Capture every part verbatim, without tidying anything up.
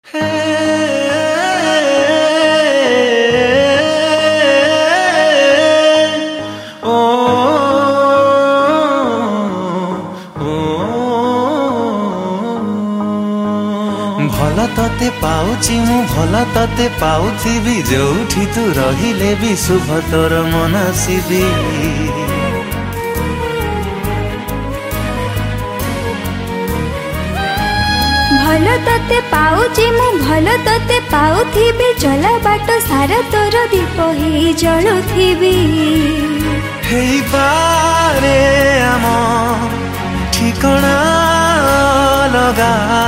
भल तते पाउची मु भल तते पाउथिबी जोठी तू रहिले भी शुभ तोर मनसिबी। भल तते पाउची मु भल तते पाउथिबी चला बाट सारा तोर दीप ही जळुथिबी। हेई पारे आम ठिकणा लगा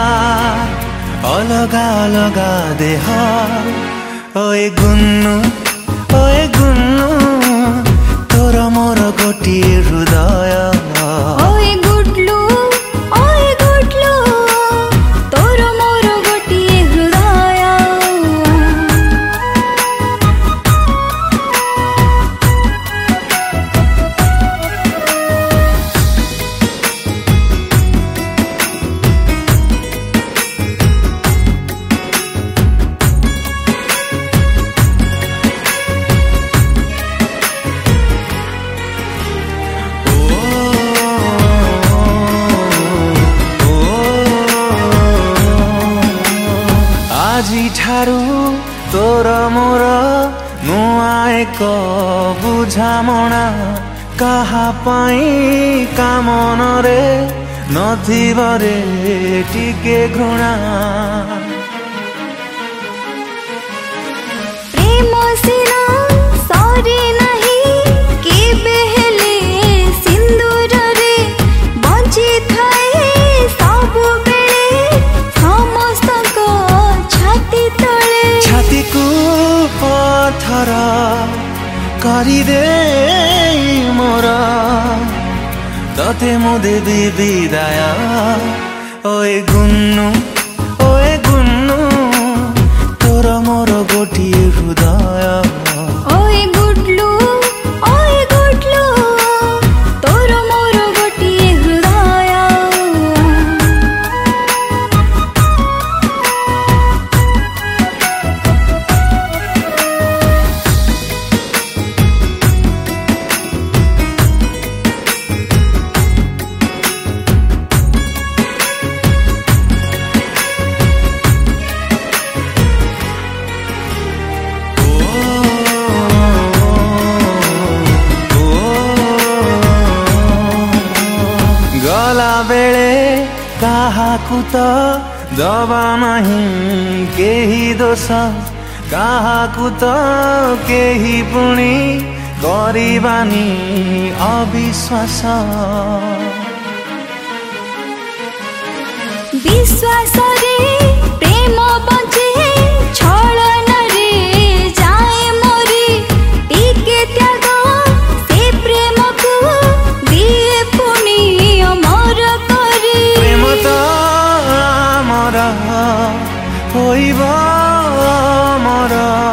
अलगा अलगा देह ओए गुन्नु ओए गुन्नु तोर मोर गोटिए हृदय। ओए गुडलु ओए गुडलु तोर मोर गोटिए हृदय। आजी ठारू तोर मोर नुआ एक बुझामणा कहा पाई कामन रे नथिबरे टिके घृणा। प्रेम सिना सरी नहीं केबे हेले सिंदूर रे बंची थाए सबु बेले समस्त को छाती तले। छाती को पत्थर करी दे मोर तते मु देवी विदाय। ओए गुन्नु ओए गुन्नु तोर मोर गोटिए हृदय। ओए गुडलु ओए गुडलु तोर मोर गोटिए हृदय। गला बेले काहाकू तो दबा नहीं केही दोष काहाकू तो केही पुणी करिबानी अविश्वास। विश्वास रे प्रेम बंचे छलन रे जाए मोरी टिके त्याग से प्रेम को दिए पुनी अमर करी। प्रेम तो अमर होइब अमर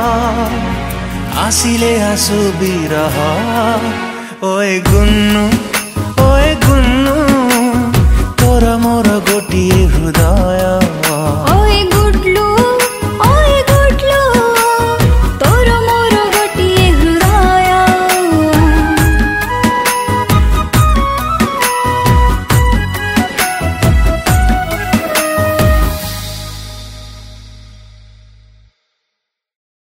आसिले आसु बिरह। ओए गुन्नु ओए गुन्नु तोर मोर गोटिए हृदय।